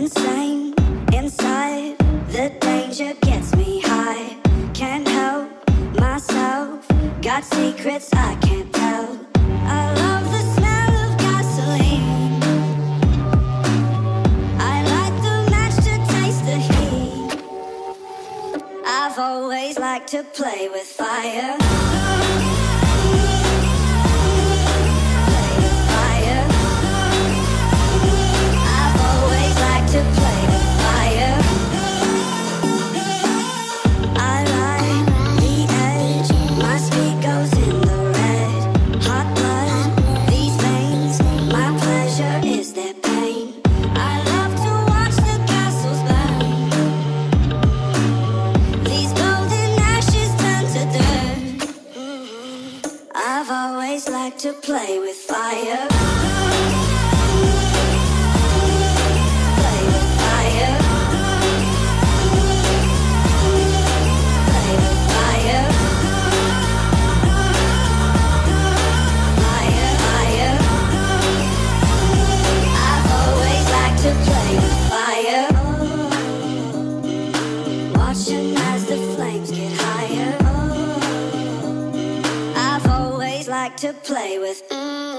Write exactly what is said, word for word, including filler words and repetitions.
insane inside. The danger gets me high. Can't help myself. Got secrets I can't tell. I love the smell of gasoline. I like the match to taste the heat. I've always liked to play with fire. To play with fire. I like the edge. My speed goes in the red. Hot blood, these veins. My pleasure is their pain. I love to watch the castles burn. These golden ashes turn to dirt. I've always liked to play with fire. To play with fire. Watching as the flames get higher. I've always liked to play with